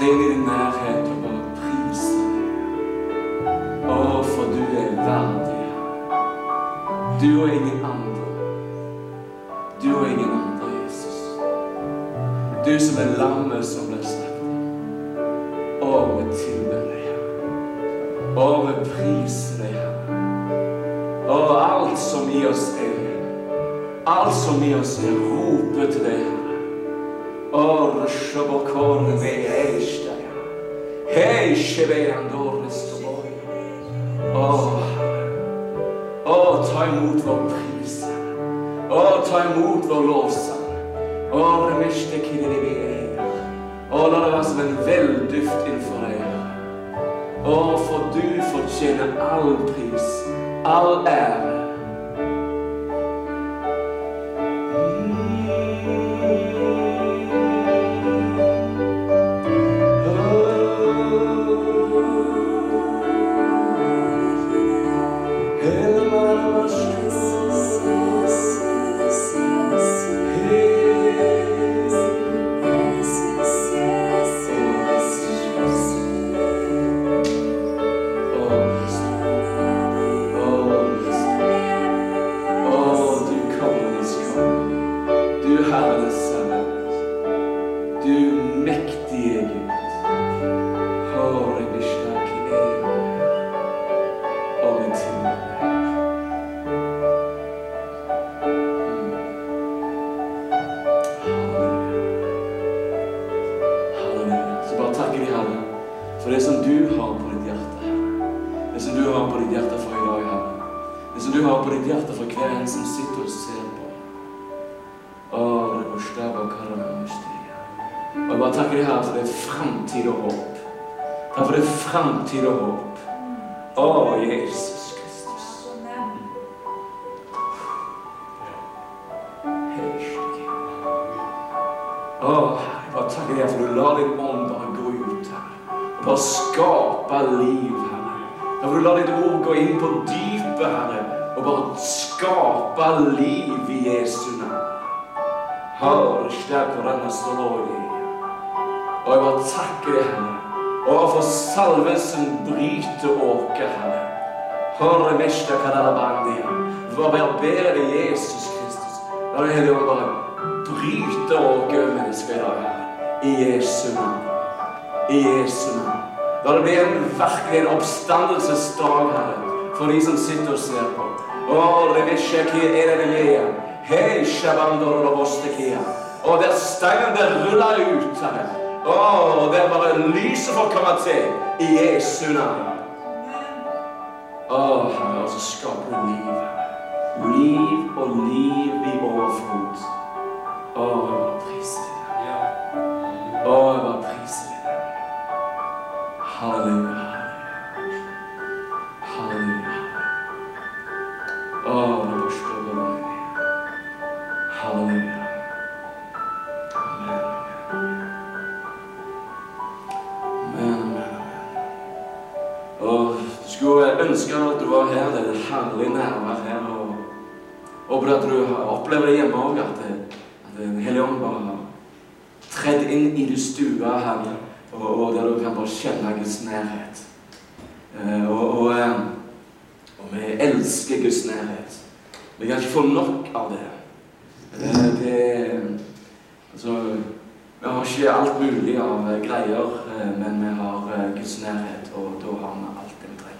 tre inn i din nærhet og bare prise deg. For du verdig. Du og ingen andre. Du og ingen andre, Jesus. Du som lammet som ble slaktet. Vi tilber deg, Herre. Vi priser deg, Herre. Alt som i oss alt som i oss roper til deg, Herre. Røsjabokåren ved eishteg. Hei, shebeandores toboi. Herre. Ta imot vår pris. Ta imot vår lovsang. Remishte kiriribi. La det være som en velduft innenfor deg, Herre. For du fortjener all pris, all ære. Framtid og håp. Jesus Kristus. Herre, jeg bare takker deg for du lar din ånd bare gå ut, Herre. Og bare skape liv, Herre. For du lar ditt ord gå inn på dypet, Herre. Og bare skape liv i Jesu navn. Herre, sterk for denne strålen. Og jeg bare takker deg, Herre. For salvelsen bryter åker, Herre. Høre mesta kadalabandia. For å være bedre Jesus Kristus. La det hele ånd bare bryte åker mennesker i dag, Herre. I Jesu navn. I Jesu navn. La det bli virkelig en oppstandelsesdag, Herre. For de som sitter og ser på. Det mesta kia. Hei, shabandor og bostekia. Der steinen der ruller ut, Herre. Det bare lyset for å komme til i Jesu navn. Herre, så skaper du liv, Herre. Liv og liv i overflod. Jeg bare priser deg. Jeg bare priser deg. Halleluja. Halleluja. Det bare står over meg. Halleluja. Jeg ønsker at du var her, det herlig nærvær her, og at du opplever det hjemme også, at den hellige ånd bare har tredd inn i du stua her, og der du kan bare kjenne Guds nærhet. Og vi elsker Guds nærhet. Vi kan ikke få nok av det. Vi har ikke alt mulig av greier, men vi har Guds nærhet, og da har vi alt det vi trenger.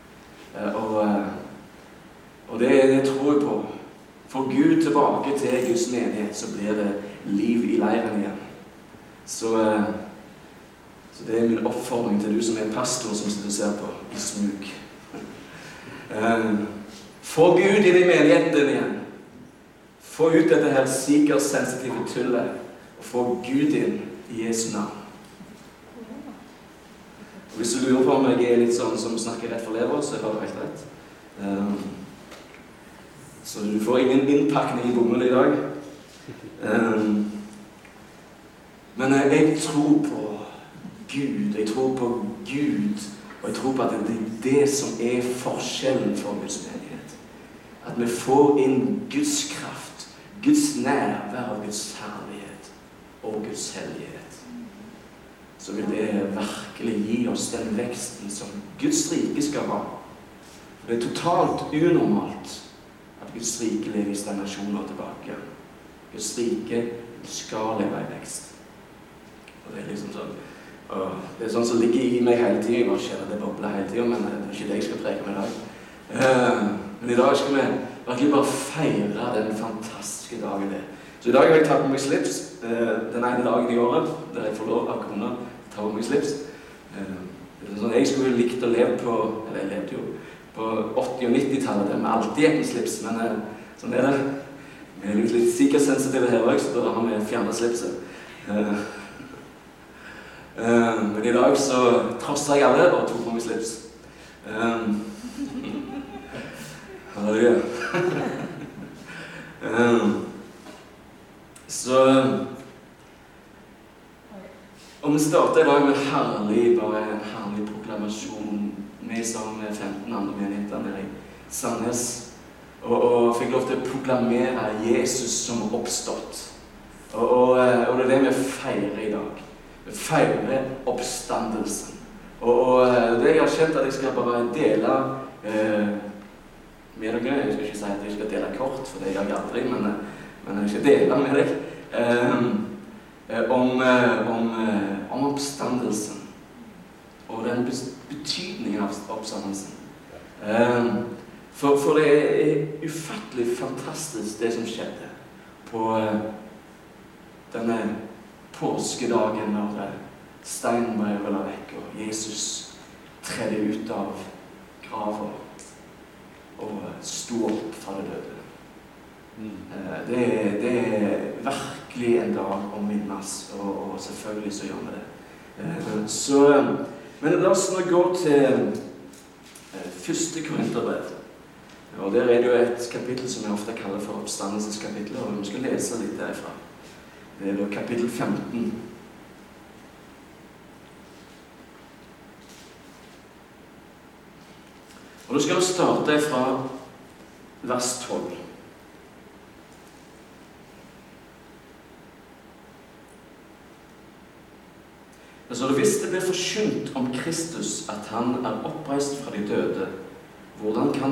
Og det tror jeg på. For Gud tilbake til Guds menighet, så blir det liv i leiren igjen. Så det er min oppfordring til du som er pastor som sitter og ser på i smug. Få Gud i menigheten din igjen. Få ut dette her sikersensitive tullet, og få Gud inn i Jesu navn. Hvis du lurer på om jeg er litt sånn som snakker rett for lever, så har du helt rett. Så du får ingen innpakning i bommen i dag. Men jeg tror på Gud, jeg tror på Gud, og jeg tror på at det er det som er forskjellen for Guds menighet. At vi får inn Guds kraft, Guds nærvær og Guds herlighet og Guds hellighet. så vil det virkelig gi oss den veksten som Guds rike skal ha. Det er totalt unormalt at Guds rike lever i stagnasjoner tilbake. Guds rike skal leve i vekst. Og det er liksom sånn, det er sånn som ligger i meg hele tiden. Jeg bare kjenner det bobler hele tiden, men det er ikke det jeg skal preke med i dag. Men i dag skal vi virkelig bare feire den fantastiske dagen det. Så i dag har jeg tatt på meg slips, den ene dagen i året, der jeg får lov av kona å ta på meg slips. Det er sånn, jeg skulle likt å leve på, eller jeg levde jo, på 80- og 90-tallet, der vi alltid gikk med slips, men sånn er det. Vi er litt sikkerhetssensitive her også, så da har vi fjernet slipset. Men i dag så trosser jeg alle og tok på meg slips. Halleluja. Så og vi starter i dag med bare en herlig proklamasjon, vi som 15 andre menigheter nede i Sandnes, og fikk lov til å proklamere Jesus som oppstått. Og det er det vi feirer i dag. Vi feirer oppstandelsen. Og det jeg har kjent at jeg skal bare dele med dere, jeg skal ikke si at jeg skal dele kort, for det gjør jeg aldri, men jeg skal dele med deg om oppstandelsen og den betydningen av oppstandelsen. For det er ufattelig fantastisk det som skjedde på denne påskedagen når steinen ble rullet vekk og Jesus tredde ut av graven og sto opp fra det døde. Det er virkelig en dag å minnes, og selvfølgelig så gjør vi det. Men la oss nå gå til 1. Korinterbrev. Og der er det jo et kapittel som jeg ofte kaller for oppstandelseskapitlet, og vi skal lese litt derfra. Det er da kapittel 15. Og da skal vi starte fra vers 12. Så hvis det blir forkynt om Kristus at han er oppreist fra de døde, hvordan kan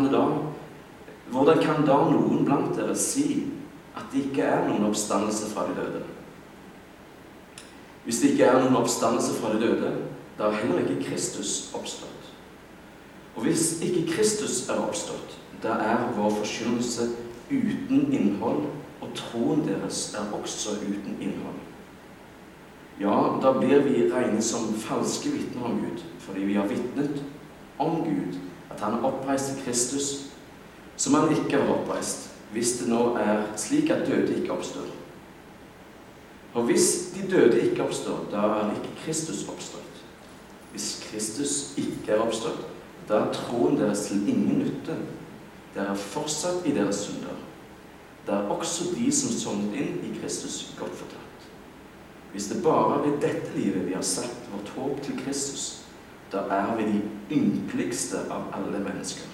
da noen blant dere si at det ikke er noen oppstandelse fra de døde? Hvis det ikke er noen oppstandelse fra de døde, da er heller ikke Kristus oppstått. Og hvis ikke Kristus er oppstått, da er vår forkynnelse uten innhold, og troen deres er også uten innhold. Ja, da blir vi regnet som falske vitner om Gud, fordi vi har vitnet om Gud, at han er oppreist i Kristus, som han ikke har oppreist, hvis det nå er slik at døde ikke oppstår. Og hvis de døde ikke oppstår, da er ikke Kristus oppstått. Hvis Kristus ikke er oppstått, da er troen deres til ingen nytte. Dere er fortsatt i deres synder. Det er også de som sovnet inn i Kristus godt fortatt. Hvis det bare er i dette livet vi har sett vårt håp til Kristus, da er vi de ynkeligste av alle mennesker.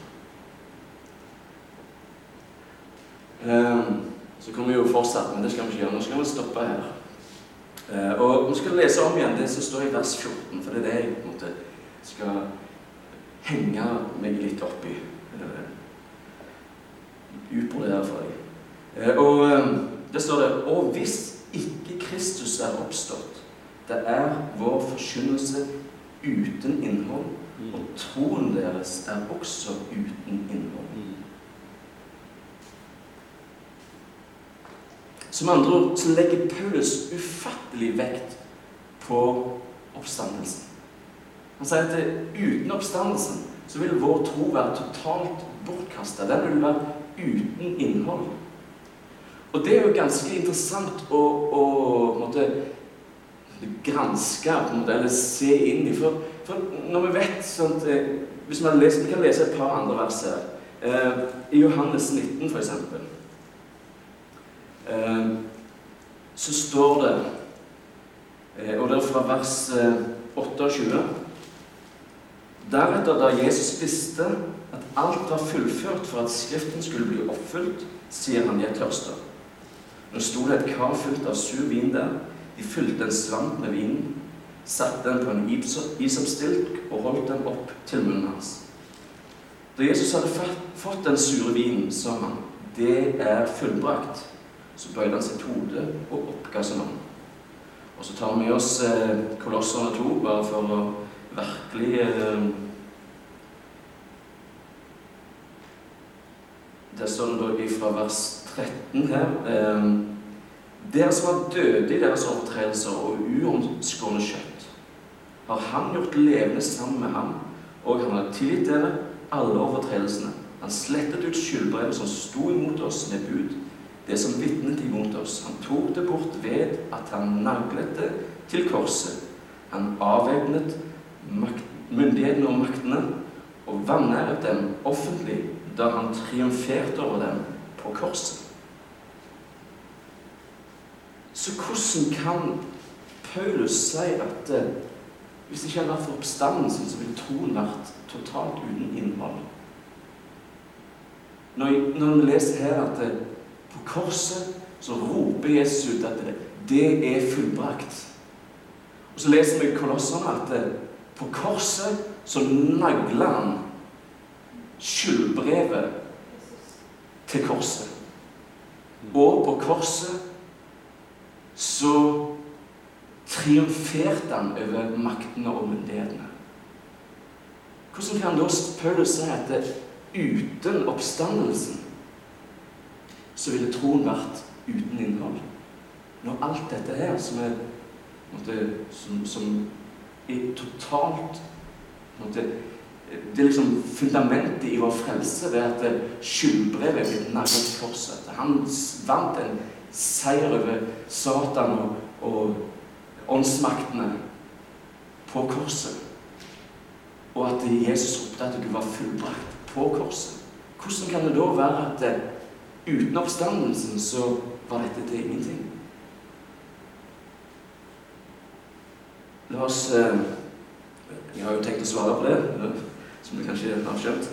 Så kommer vi jo fortsatt, men det skal vi ikke gjøre. Nå skal vi stoppe her. Og nå skal vi lese om igjen det som står i vers 14, for det er det jeg på en måte skal henge meg litt opp i. Utbrodere for deg. Og det står det, og hvis ikke Kristus er oppstått, det er vår forkynnelse uten innhold, og troen deres er også uten innhold. Som andre ord, så legger Paulus ufattelig vekt på oppstandelsen. Han sier at uten oppstandelsen, så vil vår tro være totalt bortkastet. Den vil være uten innhold. Og det er jo ganske interessant å måtte granske, eller se inn i. For når vi vet sånt, hvis vi kan lese et par andre vers her, i Johannes 19 for eksempel, så står det, og det er fra vers 28, deretter da Jesus visste at alt var fullført for at Skriften skulle bli oppfylt, sier han, jeg tørster. Nå stod det et kar fullt av sur vin der. De fylte en svamp med vinen. satte den på en isoppstilk og holdt den opp til munnen hans. Da Jesus hadde fått den sure vinen, sa han, det er fullbrakt. Så bøyde han sitt hode og oppga sin ånd. Og så tar vi med oss Kolosserne 2, bare for å virkelig Der står det da fra vers 13 her. Dere som var døde i deres overtredelser og uomskårne kjøtt, har han gjort levende sammen med ham, og han har tilgitt dere alle overtredelsene. Han slettet ut skyldbrevet som sto imot oss med bud, det som vitnet imot oss. Han tok det bort ved at han naglet det til korset. Han avvæpnet myndighetene og maktene og vanæret dem offentlig da han triumferte over dem på korset. Så hvordan kan Paulus si at hvis det ikke hadde vært for oppstandelsen, så ville troen vært totalt uten innhold? Når vi leser her at på korset så roper Jesus ut at det er fullbrakt. Og så leser vi i Kolosserne at på korset så nagler han skyldbrevet til korset. Og på korset så triumferte han over maktene og myndighetene. Hvordan kan da Paulus si at uten oppstandelsen så ville troen vært uten innhold? Når alt dette her som er totalt det er liksom fundamentet i vår frelse ved at skyldbrevet er blitt naglet til korset. Han vant en seier over Satan og åndsmaktene på korset. Og at Jesus ropte at du var fullbrakt på korset. Hvordan kan det da være at uten oppstandelsen så var dette til ingenting? La oss jeg har jo tenkt å svare på det, som du kanskje har skjønt.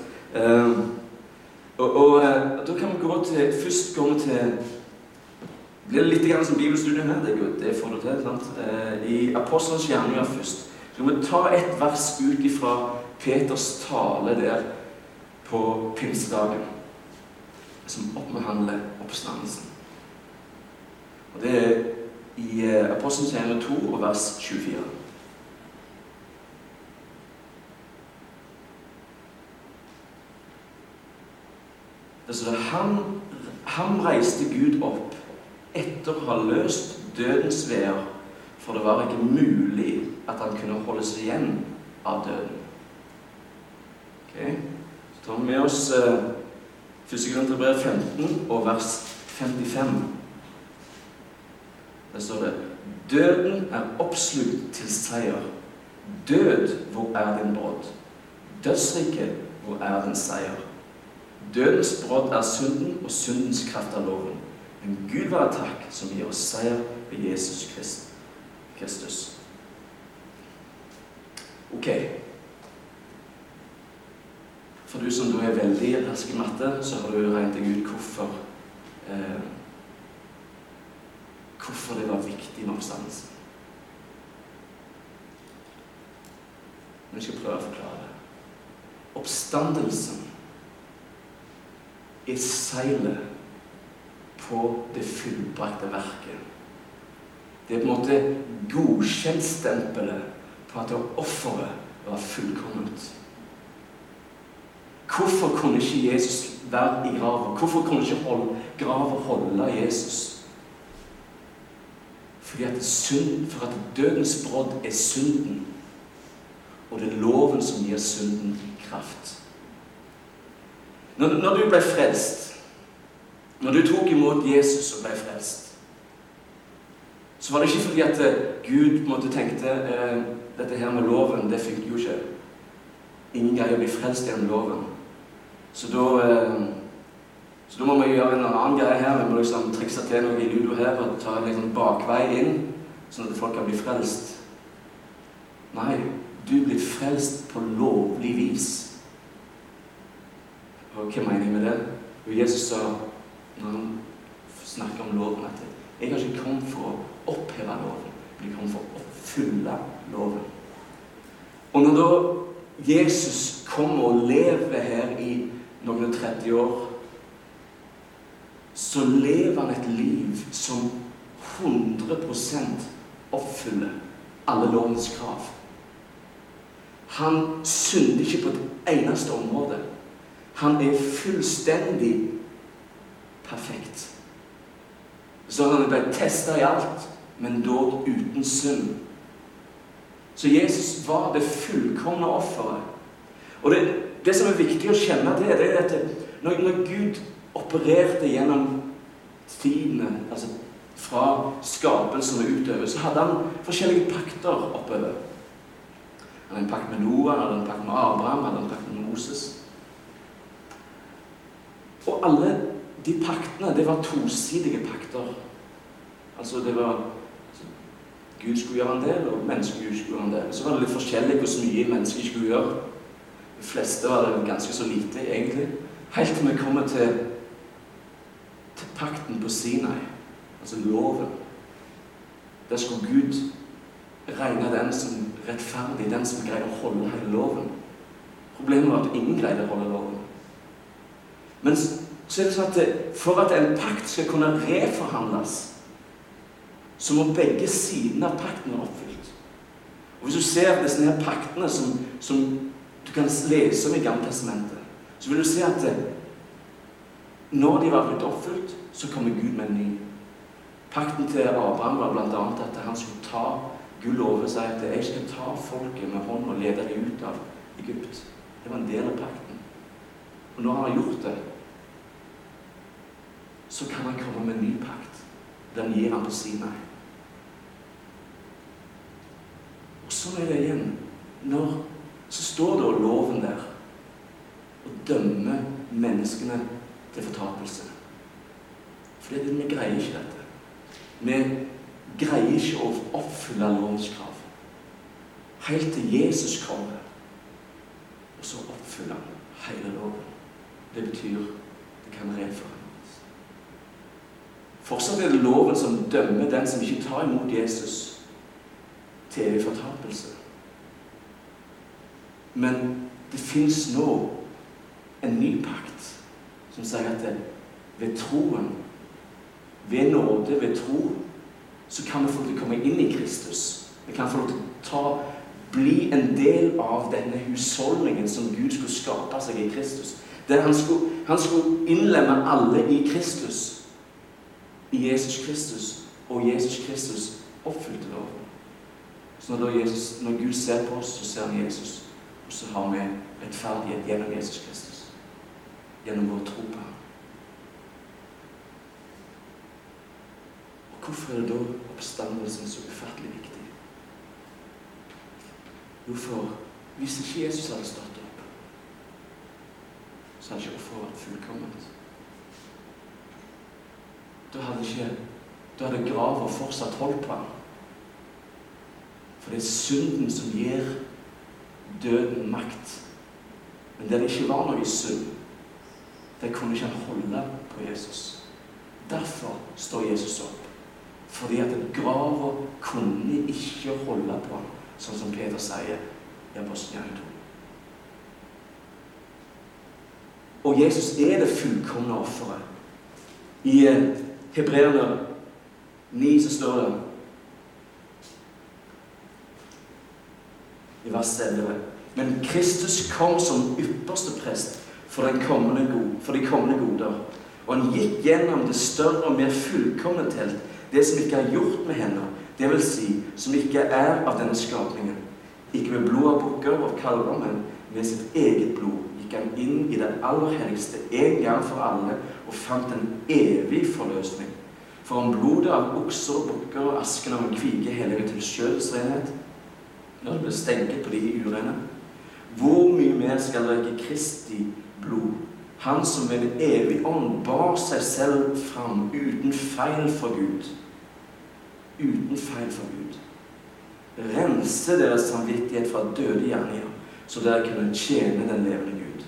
Da kan vi gå til, først gå til, det blir litt grann som bibelstudium her, det får du til, sant? I Apostelens gjerninger først. Så vi ta et vers ut fra Peters tale der på pinsedagen, som oppbehandler oppstandelsen. Og det er i Apostelens gjerninger 2 og vers 24. Så han reiste Gud opp etter å ha løst dødens veer, for det var ikke mulig at han kunne holdes igjen av døden. Så tar vi med oss 1. Korinterbrev 15 og vers 55. Der står det: Døden er oppslukt til seier. Død, hvor er din brodd? Dødsriket, hvor er din seier? Dødens brodd er synden, og syndens kraft er loven. Men Gud være takk, som gir oss seier ved Jesus Kristus. Ok. For du som er veldig rask i matte, så har du regnet deg ut hvorfor det var viktig med oppstandelsen. Men jeg skal prøve å forklare det. Oppstandelsen er seilet på det fullbrakte verket. Det er på en måte godkjentstempelet på at offeret var fullkomment. Hvorfor kunne ikke Jesus være i graven? Hvorfor kunne ikke graven holde Jesus? For at dødens brodd er synden, og det er loven som gir synden kraft. Når du ble frelst, når du tok imot Jesus og ble frelst, så var det ikke fordi at Gud tenkte dette her med loven, det fikk jo ikke. Ingen greier å bli frelst gjennom loven. Så da må vi gjøre en annen greie her. Vi må liksom trikse til noe i ludo her og ta en liksom bakvei inn, sånn at folk kan bli frelst. Nei, du blir frelst på lovlig vis. Og hva mener jeg med det? Og Jesus sa, når han snakker om loven, at jeg har ikke kommet for å oppheve loven, men jeg kommer for å oppfylle loven. Og når da Jesus kommer og lever her i noen 30 år, så lever han et liv som 100% oppfyller alle lovens krav. Han synder ikke på et eneste område. Han er fullstendig perfekt. Så han ble testet i alt, men dog uten synd. Så Jesus var det fullkomne offeret. Og det som er viktig å kjenne det er at når Gud opererte gjennom tidene, altså fra skapelsen og utover, så hadde han forskjellige pakter oppover. Han hadde en pakt med Noah, han hadde en pakt med Abraham, han hadde en pakt med Moses. Og alle de paktene, det var tosidige pakter. Altså det var Gud skulle gjøre en del, og mennesker skulle gjøre en del. Så var det litt forskjellig hvor mye mennesker skulle gjøre. De fleste var det ganske så lite, egentlig. Helt til vi kommer til pakten på Sinai, altså loven. Der skulle Gud regne den som rettferdig, den som greide å holde hele loven. Problemet var at ingen greide å holde loven. Men så er det sånn at for at en pakt skal kunne reforhandles, så må begge sidene av pakten være oppfylt. Og hvis du ser disse her paktene som du kan lese om i Gamle Testamentet, så vil du se at når de var blitt oppfylt, så kommer Gud med en ny. Pakten til Abraham var blant annet at han skulle ta Gud lover seg at jeg skal ta folket med hånd og lede dem ut av Egypt. Det var en del av pakten. Og når han har gjort det, så kan han komme med en ny pakt. Den gir han på Sinai. Og sånn er det igjen. Så står det loven der og dømmer menneskene til fortapelse. Fordi vi greier ikke dette. Vi greier ikke å oppfylle lovens krav. Helt til Jesus kommer, og så oppfyller han hele loven. Det betyr det kan reforhandles. Fortsatt er det loven som dømmer den som ikke tar imot Jesus til evig fortapelse. Men det finnes nå en ny pakt som sier at ved troen, ved nåde, ved tro, så kan vi få lov til å komme inn i Kristus. Vi kan få lov til å bli en del av denne husholdningen som Gud skulle skape seg i Kristus. Der han skulle innlemme alle i Kristus, i Jesus Kristus, og Jesus Kristus oppfylte loven. Så når Gud ser på oss, så ser han Jesus, og så har vi rettferdighet gjennom Jesus Kristus, gjennom vår tro på ham. Og hvorfor er det da oppstandelsen så ufattelig viktig? Jo, for hvis ikke Jesus hadde stått opp, så hadde ikke offeret vært fullkomment. Da hadde graven fortsatt holdt på ham. For det er synden som gir døden makt. Men der det ikke var noe i synd, det kunne ikke han holde på Jesus. Derfor står Jesus opp. Fordi at graven kunne ikke holde på ham, sånn som Peter sier i Apostelgjerningen 2. Og Jesus er det fullkomne offeret. I Hebreerne 9 så står det i vers 11: Men Kristus kom som ypperste prest for de kommende goder, og han gikk gjennom det større og mer fullkomne telt, det som ikke er gjort med hender, det vil si, som ikke er av denne skapningen. Ikke med blod av bukker og kalver, men med sitt eget blod gikk han inn i det aller helligste en gang for alle og fant en evig forløsning. For om blodet av okser og bukker og asken av en kvige helliger til sjølens renhet, når det ble stenket på de urene, hvor mye mer skal det ikke Kristi blod, han som ved en evig ånd bar seg selv fram uten feil for Gud, rense deres samvittighet fra døde gjerninger, så dere kunne tjene den levende Gud.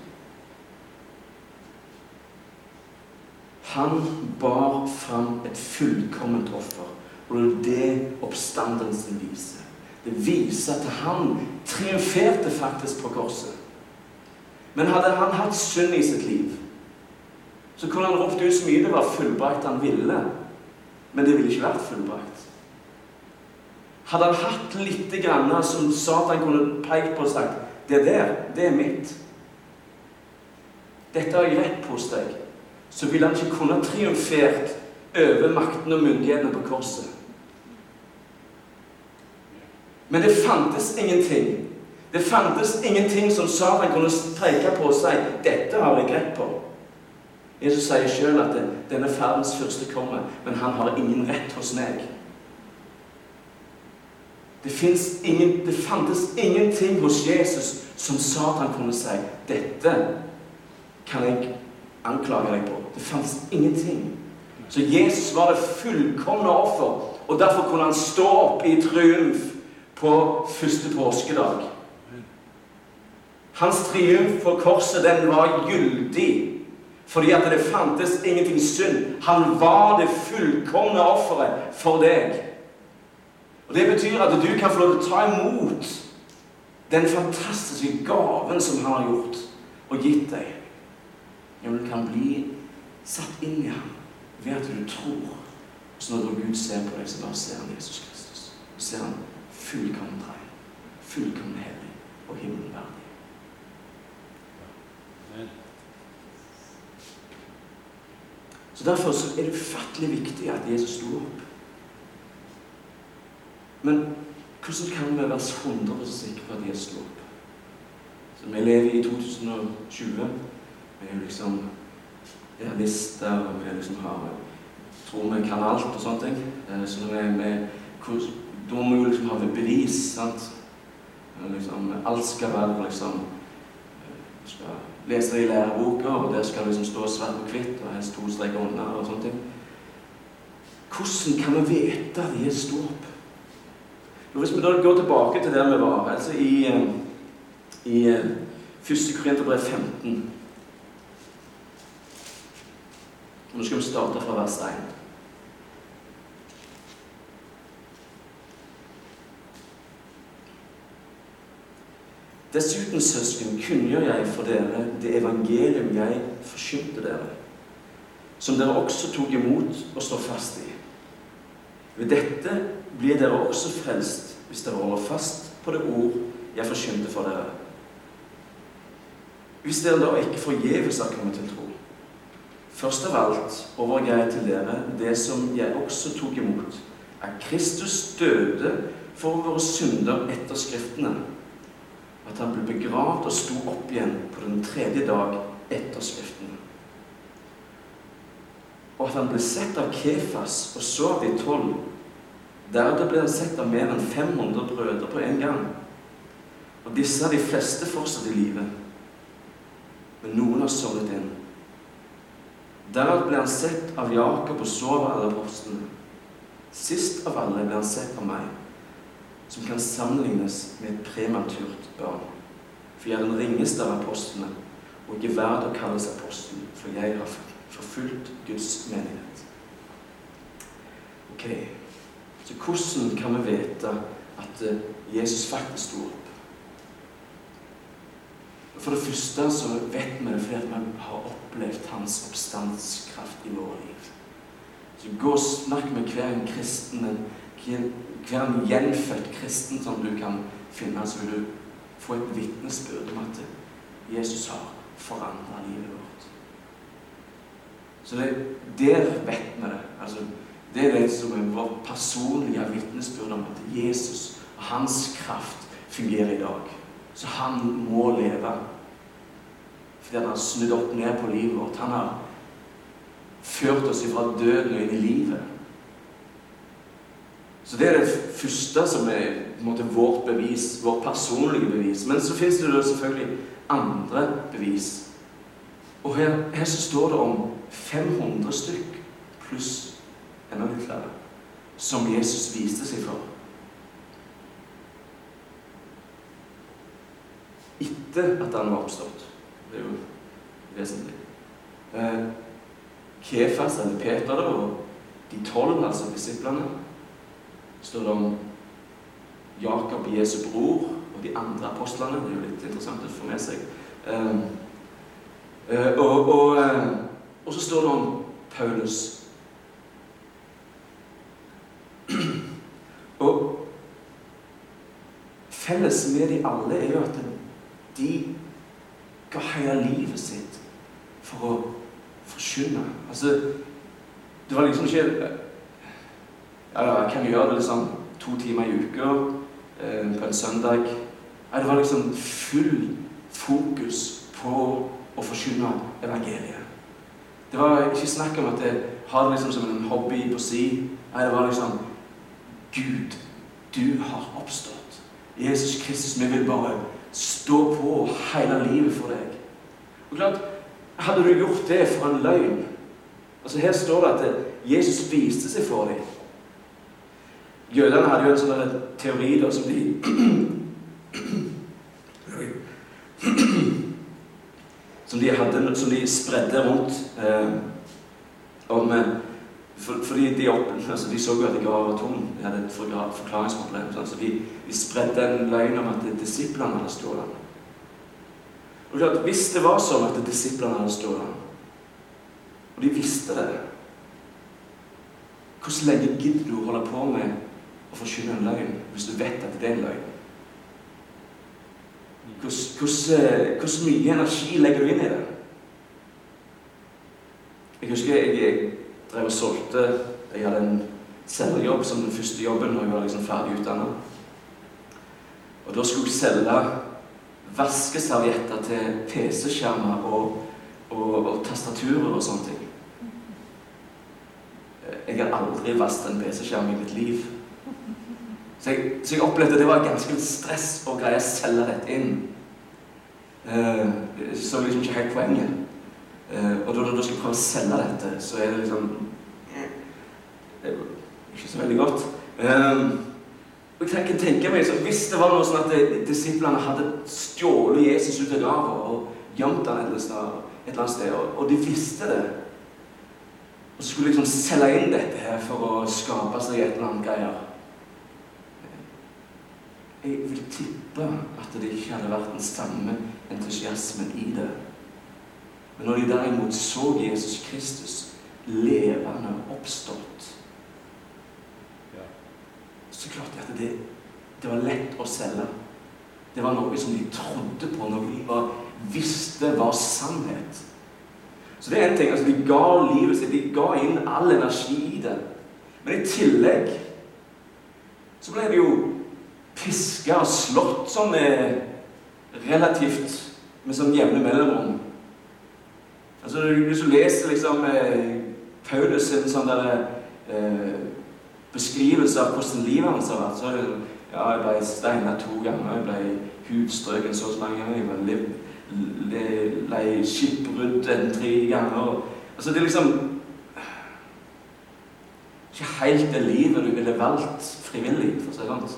Han bar fram et fullkomment offer, og det er det oppstandelsen viser. Det viser at han triumferte faktisk på korset. Men hadde han hatt synd i sitt liv, så kunne han ropt ut så mye det var fullbrakt han ville, men det ville ikke vært fullbrakt. Hadde han hatt litt grann som Satan kunne pekt på og sagt, det der, det er mitt. Dette har jeg rett hos deg. Så ville han ikke kunne triumfert over makten og myndighetene på korset. Men det fantes ingenting. Det fantes ingenting som Satan kunne peke på og si, dette har jeg rett på. Jesus sier selv at denne verdens første kommer, men han har ingen rett hos meg. Det fantes ingenting hos Jesus som Satan kunne si, dette kan jeg anklage deg på. Det fantes ingenting. Så Jesus var det fullkomne offer, og derfor kunne han stå opp i triumf på første påskedag. Hans triumf på korset, den var gyldig. Fordi at det fantes ingenting synd. Han var det fullkomne offeret for deg. Og det betyr at du kan få lov til å ta imot den fantastiske gaven som han har gjort og gitt deg. Ja, du kan bli satt inn i ham ved at du tror. Så når Gud ser på deg, så bare ser han Jesus Kristus. Og ser han fullkommen rein, fullkommen hellig og himmelverdig. Så derfor så er det ufattelig viktig at Jesus sto opp. Men hvordan kan vi være 100% sikre på at Jesus sto opp? Så vi lever i 2020. Vi er liksom realister, og vi liksom tror vi kan alt og sånne ting. Så da må vi liksom ha bevis, sant? Liksom, alt skal være liksom, skal lese det i læreboka, og der skal liksom stå svart på hvitt, og helst 2 streker under, og sånne ting. Hvordan kan vi vite at Jesus sto opp? Hvis vi da går tilbake til der vi var, altså i 1. Korinterbrev 15. Og nå skal vi starte fra vers 1. Dessuten, søsken, kunngjør jeg for dere det evangelium jeg forkynte dere, som dere også tok imot og står fast i. Ved dette blir dere også frelst, hvis dere holder fast på det ord jeg forkynte for dere. Hvis dere da ikke forgjeves har kommet til tro. Først av alt overgir jeg til dere det som jeg også tok imot, at Kristus døde for våre synder etter skriftene, at han ble begravd og sto opp igjen på den 3. dag etter skriftene. Og at han ble sett av Kefas og så av de 12. Deretter ble han sett av mer enn 500 brødre på en gang. Og disse er de fleste fortsatt i live. Men noen har sovet inn. Deretter ble han sett av Jakob og så av alle apostlene. Sist av alle ble han sett av meg, som kan sammenlignes med et prematurt barn. For jeg er den ringeste av apostlene, og ikke verd å kalles apostel, for jeg har forfulgt Guds menighet. Ok, så hvordan kan vi vite at Jesus faktisk sto opp? For det første så vet vi det fordi at vi har opplevd hans oppstandskraft i våre liv. Så gå og snakk med hver en kristen, hver en gjenfødt kristen som du kan finne, så vil du få et vitnesbyrd om at Jesus har forandret livet vårt. Så der vet vi det. Altså, det er det som er vår personlige vitnesbyrd om at Jesus og hans kraft fungerer i dag. Så han må leve. Fordi han har snudd opp ned på livet vårt. Han har ført oss fra døden og inn i livet. Så det er det første som er på en måte, vårt bevis, vårt personlige bevis. Men så finnes det selvfølgelig andre bevis. Og her så står det om 500 stykk, pluss enda litt flere, som Jesus viste seg for. Etter at han var oppstått. Det er jo vesentlig. Kefas, eller Peter, og de 12, altså disiplene, står det om Jakob, Jesu bror, og de andre apostlene. Det er jo litt interessant å få med seg. Og så står det om Paulus. Og felles med de alle er jo at de ga hele livet sitt for å forkynne. Altså, det var liksom ikke jeg kan gjøre det liksom 2 timer i uka på en søndag. Det var liksom full fokus på å forkynne evangeliet. Det var ikke snakk om at jeg har det liksom som en hobby på si. Nei, det var liksom Gud, du har oppstått. Jesus Kristus, vi vil bare stå på hele livet for deg. Og klart, hadde du gjort det for en løgn? Altså her står det at Jesus viste seg for deg. Jødene hadde jo en sånn teori da, som de spredde rundt fordi de så jo at de var tom. De hadde et forklaringsproblem. Så de spredde en løgn om at disiplene hadde stjålet. Og klart, hvis det var sånn at disiplene hadde stjålet, og de visste det, hvordan lenge gidder du å holde på med å forkynne en løgn hvis du vet at det er en løgn? Hvor mye energi legger du inn i det? Jeg husker jeg drev og solgte. Jeg hadde en selgerjobb som den første jobben når jeg var liksom ferdig utdannet. Og da skulle jeg selge vaskeservietter til PC-skjermer og tastaturer og sånne ting. Jeg har aldri vasket en PC-skjerm i mitt liv. Så jeg opplevde at det var ganske stress å greie å selge dette inn. Så liksom ikke helt poenget. Og når du skal prøve å selge dette, så er det liksom ikke så veldig godt. Og jeg tenker meg, så hvis det var noe sånn at disiplene hadde stjålet Jesus ut av graven og gjemt han et eller annet sted, og de visste det, og så skulle liksom selge inn dette her for å skape seg et eller annet greier. Jeg vil tippe at det ikke hadde vært den samme entusiasmen i det. Men når de derimot så Jesus Kristus levende oppstått, så klart at det var lett å selge. Det var noe som de trodde på, noe de visste var sannhet. Så det er en ting, altså de ga livet sitt, de ga inn all energi i det. Men i tillegg så ble de jo pisket og slått sånn relativt med sånn jevne mellomrom. Altså hvis du leser liksom Paulus sin sånn der beskrivelse av hvordan livet hans har vært, så jeg ble steinet 2 ganger, jeg ble hudstrøken så mange ganger, jeg ble skipbruddet 3 ganger. Altså det er liksom ikke helt det livet du ville valgt frivillig, for å si sånt.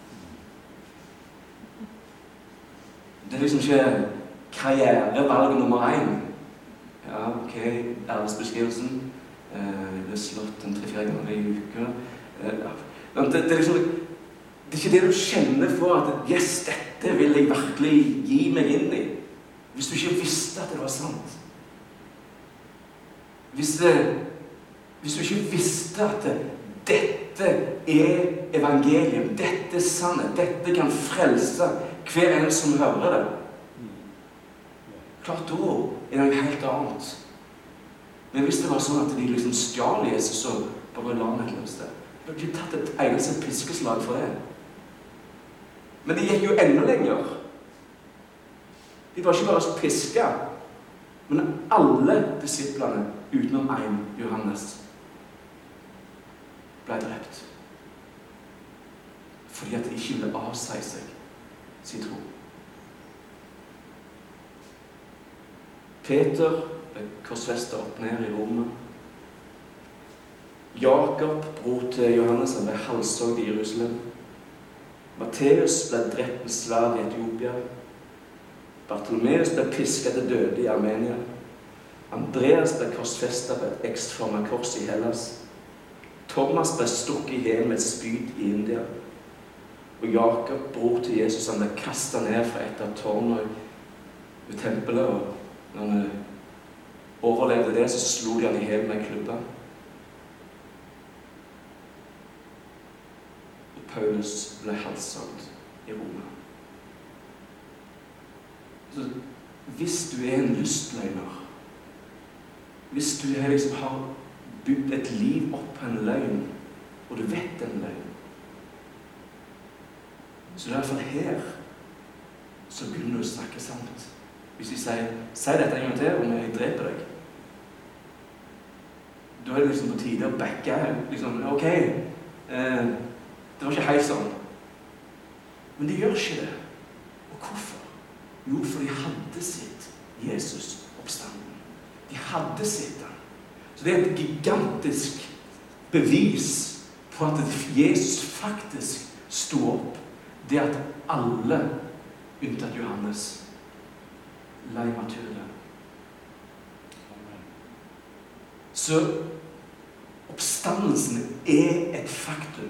Det er liksom ikke karrierevalg nummer 1. Ja, ok, arbeidsbeskrivelsen. Det er slått 3-4 ganger i uka. Det er liksom, det er ikke det du kjenner for at yes, dette vil jeg virkelig gi meg inn i. Hvis du ikke visste at det var sant. Hvis du ikke visste at dette er evangelium, dette er sannhet, dette kan frelse hver en som hører det. Klart da er det noe helt annet. Men hvis det var sånn at de liksom stjal Jesus og bare la han et løs det, de hadde ikke tatt et eneste piskeslag for det. Men de gikk jo enda lenger. De var ikke bare pisket, men alle disiplene utenom en, Johannes, ble drept. Fordi at de ikke ville avsi seg sin tro. Peter ble korsfestet opp ned i Roma. Jakob, bror til Johannes, han ble halshogd i Jerusalem. Matteus ble drept med sverd i Etiopia. Bartolomeus ble pisket til døde i Armenia. Andreas ble korsfestet på et X-formet kors i Hellas. Thomas ble stukket i hjel med et spyd i India. Og Jakob, bror til Jesus, han ble kastet ned fra et av tårnene ved tempelet, og når han overlevde det, så slo de han i hjel med klubba. Og Paulus ble halshogd i Roma. Så hvis du en lystløgner, hvis du liksom har bygd et liv opp på en løgn, og du vet en løgn, så i hvert fall her så begynner du å snakke sant. Hvis vi sier dette en gang til, om jeg dreper deg, da er det liksom på tide å backe. Liksom, ok, det var ikke helt sånn. Men de gjør ikke det. Og hvorfor? Jo, for de hadde sitt Jesus oppstanden. De hadde sitt den. Så det er et gigantisk bevis på at Jesus faktisk stod opp. Det at alle, unntatt Johannes, lei martyrdød. Så oppstandelsen er et faktum.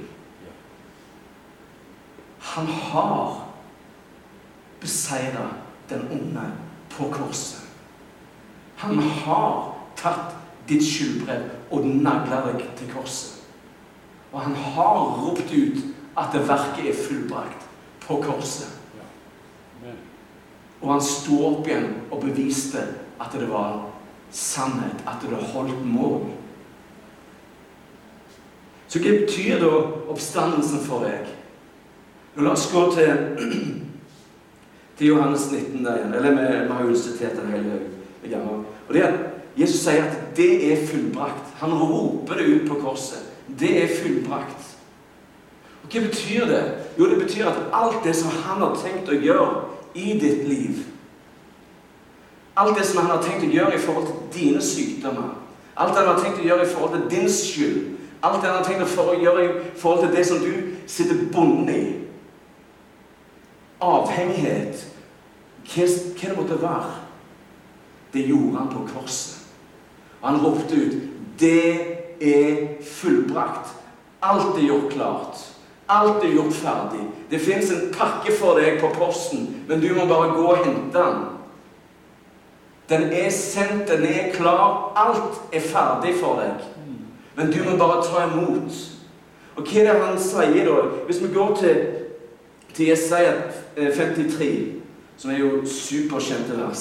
Han har beseiret den onde på korset. Han har tatt ditt skyldbrev og naglet deg til korset. Og han har ropt ut at det verket er fullbrakt på korset. Og han stod opp igjen og beviste at det var sannhet, at det holdt mål. Så hva betyr da oppstandelsen for deg? La oss gå til Johannes 19 der igjen, eller vi har jo sitert den hele gangen. Og det er at Jesus sier at det er fullbrakt. Han roper det ut på korset. Det er fullbrakt. Og hva betyr det? Jo, det betyr at alt det som han har tenkt å gjøre i ditt liv, alt det som han har tenkt å gjøre i forhold til dine sykdommer, alt det han har tenkt å gjøre i forhold til din skyld, alt det han har tenkt å gjøre i forhold til det som du sitter bundet i, avhengighet, hva det måtte være, det gjorde han på korset. Og han ropte ut, det er fullbrakt. Alt er gjort klart. Alt er gjort ferdig. Det finnes en pakke for deg på posten, men du må bare gå og hente den. Den er sendt, den er klar, alt er ferdig for deg. Men du må bare ta imot. Og hva er det han sier da? Hvis vi går til Jesaja 53, som er jo superkjente vers.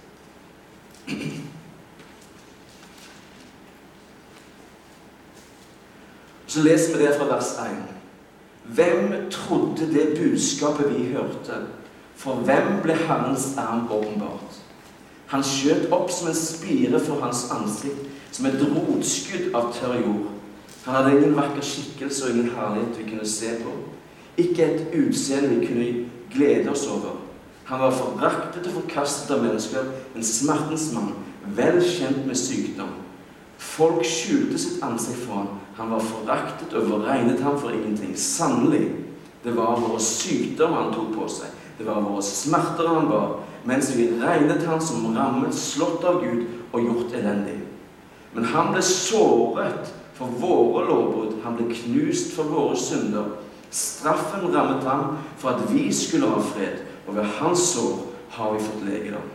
Så leser vi det fra vers 1. Hvem trodde det budskapet vi hørte? For hvem ble Herrens arm åpenbart? Han skjøt opp som en spire for hans ansikt, som et rotskudd av tørr jord. Han hadde ingen vakker skikkelse og ingen herlighet vi kunne se på. Ikke et utseende vi kunne glede oss over. Han var foraktet og forkastet av mennesker, en smertens mann, vel kjent med sykdom. Folk skjulte sitt ansikt for ham. Han var foraktet og regnet ham for ingenting. Sannelig, det var våre sykdommer han tok på seg. Det var våre smerter han var, mens vi regnet han som rammet, slått av Gud og gjort elendig. Men han ble såret for våre lovbrudd. Han ble knust for våre synder. Straffen rammet ham for at vi skulle ha fred, og ved hans sår har vi fått legedom.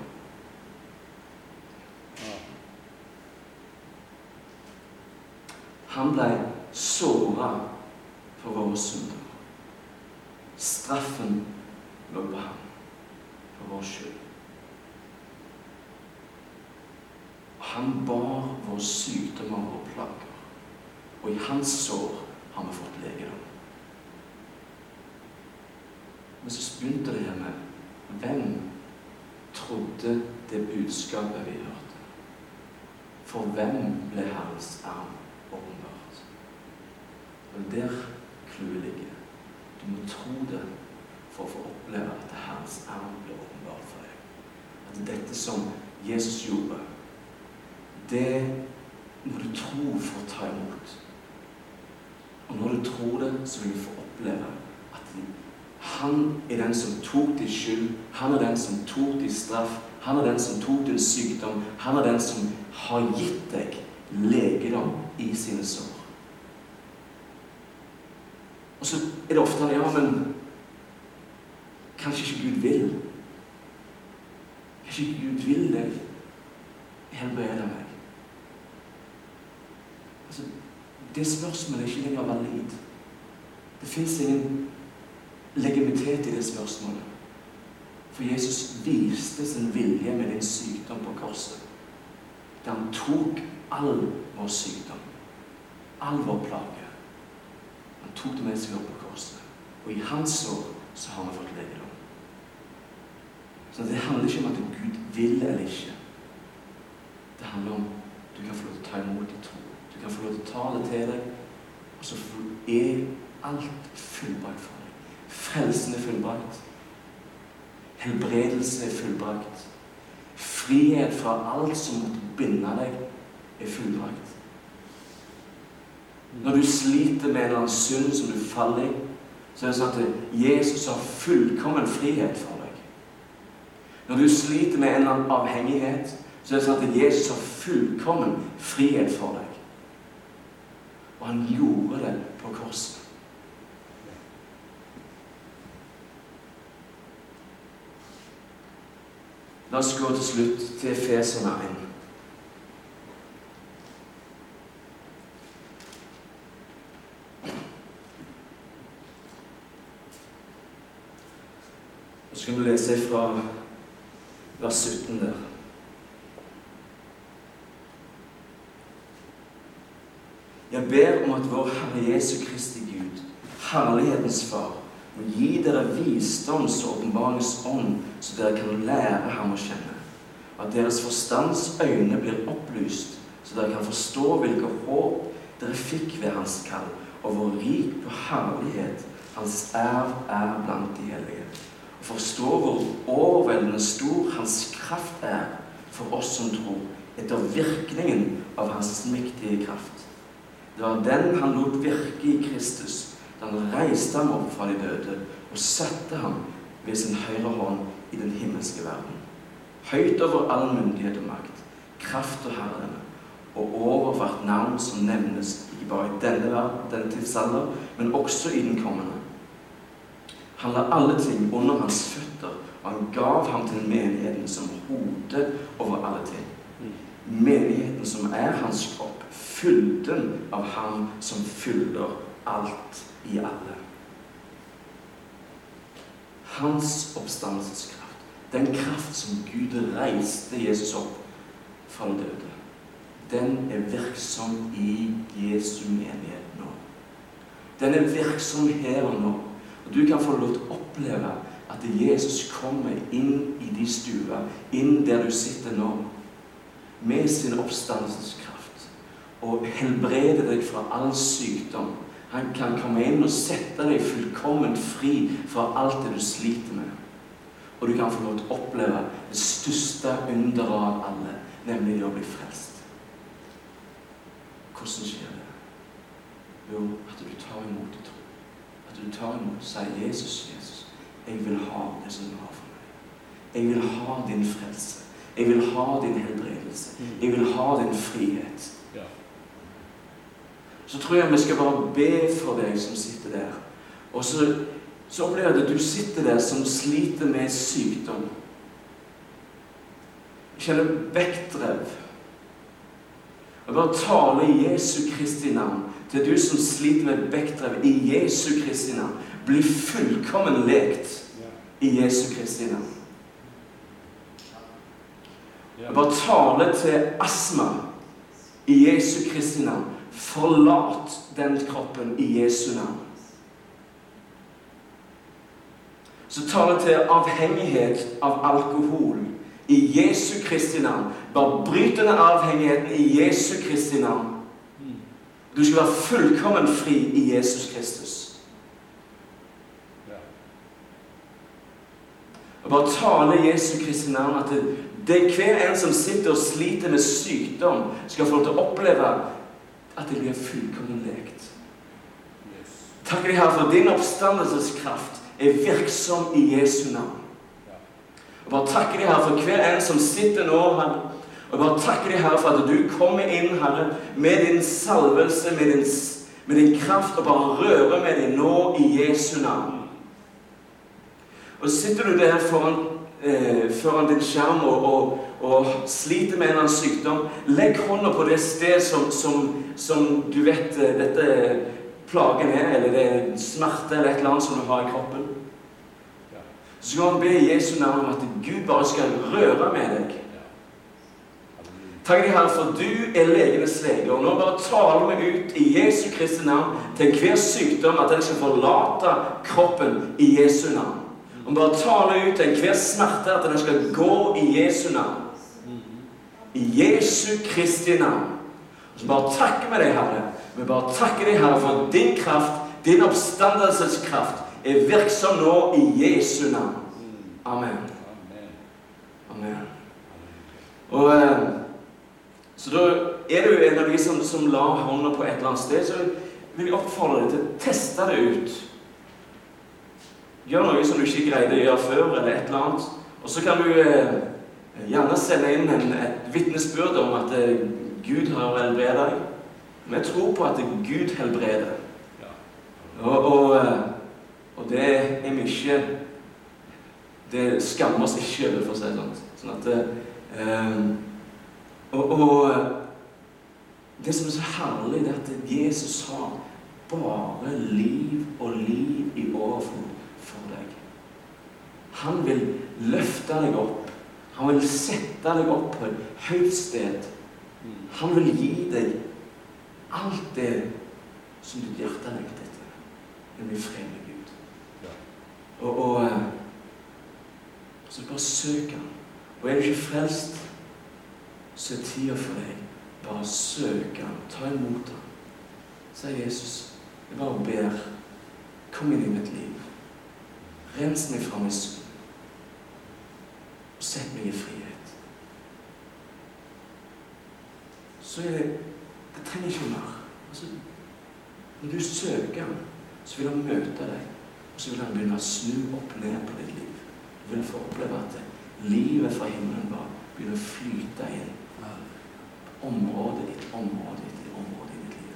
Han ble såret for våre synder. Straffen lå på ham for vår skyld. Han bar våre sykdommer og plager, og i hans sår har vi fått legedom. Men så begynte det her med hvem trodde det budskapet vi hørte? For hvem ble Herrens arm åpenbart? Og der clouet ligger. Du må tro det for å få oppleve at Herrens arm ble åpenbart for deg. At dette som Jesus gjorde, det må du tro for å ta imot. Og når du tror det, så vil du få oppleve at han er den som tok din skyld, han er den som tok din straff, han er den som tok din sykdom, han er den som har gitt deg legedom i sine sår. Og så er det ofte, ja, men kanskje ikke Gud vil. Kanskje ikke Gud vil deg helbrede meg. Altså, det spørsmålet er ikke lenger valid. Det finnes ingen legitimitet i det spørsmålet. For Jesus viste sin vilje med din sykdom på korset. Da han tok all vår sykdom, all vår plage. Han tok det med seg opp på korset. Og i hans år så har vi fått legedom. Så det handler ikke om at Gud vil eller ikke. Det handler om at du kan få lov til å ta imot i tro. Du kan få lov til å ta det til deg, og så er alt fullbrakt for deg. Frelsen er fullbrakt. Helbredelse er fullbrakt. Frihet fra alt som måtte binde deg, er fullbrakt. Når du sliter med en eller annen synd som du faller i, så er det sånn at Jesus har fullkommen frihet for deg. Når du sliter med en eller annen avhengighet, så er det sånn at Jesus har fullkommen frihet for deg. Og han gjorde det på korset. La oss gå til slutt til Efeserne 1. Så skal vi lese fra vers 17 der. Jeg ber om at vår Herre Jesu Kristi Gud, herlighetens Far, må gi dere visdoms- og åpenbaringsånd, så dere kan lære ham å kjenne. At deres forstands øyne blir opplyst, så dere kan forstå hvilke håp dere fikk ved hans kall, og hvor rik på herlighet hans ære er blant de hellige. Og forstå hvor overveldende stor hans kraft er for oss som tror, etter virkningen av hans mektige kraft. Det var den han lot virke i Kristus, da han reiste ham opp fra de døde og satte ham ved sin høyre hånd i den himmelske verden. Høyt over all myndighet og makt, kraft og herredømme, og over hvert navn som nevnes, ikke bare i denne tidsalder, men også i den kommende. Han la alle ting under hans føtter, og han gav ham til menigheten som hode over alle ting. Menigheten som er hans kropp, fylden av ham som fyller alt i alle. Hans oppstandelseskraft, den kraft som Gud reiste Jesus opp fra den døde, den er virksom i Jesu menighet nå. Den er virksom her og nå. Og du kan få lov til å oppleve at Jesus kommer inn i de stuer, inn der du sitter nå, med sin oppstandelseskraft, og helbrede deg fra all sykdom. Han kan komme inn og sette deg fullkomment fri fra alt det du sliter med. Og du kan få lov til å oppleve det største underet av alle, nemlig det å bli frelst. Hvordan skjer det? Jo, at du tar imot i tro. At du tar imot og sier, Jesus, jeg vil ha det som du har for meg. Jeg vil ha din frelse. Jeg vil ha din helbredelse. Jeg vil ha din frihet. Så tror jeg vi skal bare be for deg som sitter der. Og så opplever jeg at du sitter der som sliter med sykdom. Jeg kjenner vektdrev. Og bare tale i Jesu Kristi navn til du som sliter med vektdrev i Jesu Kristi navn. Bli fullkommen lekt i Jesu Kristi navn. Og bare tale til astma i Jesu Kristi navn. Forlat den kroppen i Jesu navn. Så tale til avhengighet av alkohol i Jesu Kristi navn. Bare bryt denne avhengigheten i Jesu Kristi navn. Du skal være fullkommen fri i Jesus Kristus. Og bare tale i Jesu Kristi navn at det hver en som sitter og sliter med sykdom skal få til å oppleve at det blir fullkommen lekt. Takk deg Herre for din oppstandelseskraft er virksom i Jesu navn. Og bare takk deg Herre for hver en som sitter nå, Herre. Og bare takk deg Herre for at du kommer inn, Herre, med din salvelse, med din kraft, og bare rører med deg nå i Jesu navn. Og så sitter du der foran din skjerm og sliter med en eller annen sykdom. Legg hånda på det sted som du vet dette plagen eller det er smerte eller et eller annet som du har i kroppen. Så kan man be i Jesu navn om at Gud bare skal røre med deg. Takk deg, Herre, for du er legenes lege, og nå bare taler vi ut i Jesu Kristi navn til hver sykdom at den skal forlate kroppen i Jesu navn. Og bare taler ut til hver smerte at den skal gå i Jesu navn. I Jesu Kristi navn. Og så bare takker vi deg, Herre. Vi bare takker deg, Herre, for din kraft, din oppstandelseskraft er virksom nå i Jesu navn. Amen. Amen. Og så da er du en av de som la hånda på et eller annet sted, så vil jeg oppfordre deg til å teste det ut. Gjør noe som du ikke greide å gjøre før, eller et eller annet. Og så kan du gjerne sende inn et vitnesbyrd om at Gud har helbredet deg. Men jeg tror på at Gud helbreder. Og det er vi ikke, det skammer oss ikke over, for å si det sånn. Sånn at det som er så herlig, det er at Jesus har bare liv og liv i overflod for deg. Han vil løfte deg opp. Han vil sette deg opp på et høyt sted. Han vil gi deg alt det som ditt hjerte lengter etter. Det blir fred med Gud. Så bare søk han. Og er du ikke frelst, så er tida for deg. Bare søk han. Ta imot han. Sier Jesus, jeg bare ber, kom inn i mitt liv. Rens meg fra min synd. Og sett meg i frihet. Så er det trenger ikke mer. Altså, når du søker han, så vil han møte deg. Og så vil han begynne å snu opp ned på ditt liv. Du vil få oppleve at livet fra himmelen bare begynner å flyte inn. Området ditt i ditt liv.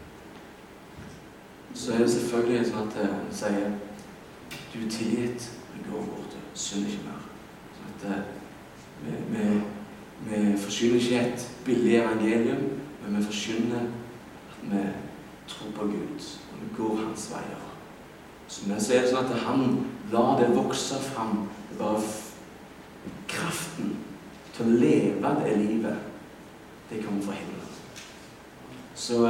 Så er det selvfølgelig sånn at han sier du er tilgitt, vi går bort og synder ikke mer. Sånn at vi forsyner ikke et billig evangelium, men vi forsyner at vi tror på Gud, og vi går hans veier. Så er det sånn at han lar det vokse frem, det bare kraften til å leve det livet. Det kommer fra himmelen. Så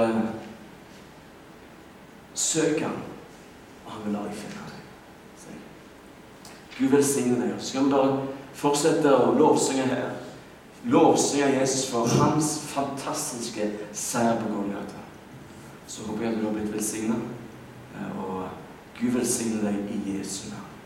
søk han, og han vil la deg finne deg. Gud velsigne deg. Så kan vi bare fortsette å lovsynge her. Lovsynge Jesus for hans fantastiske seier på Golgata. Så håper jeg at du har blitt velsignet, og Gud velsigne deg i Jesu navn.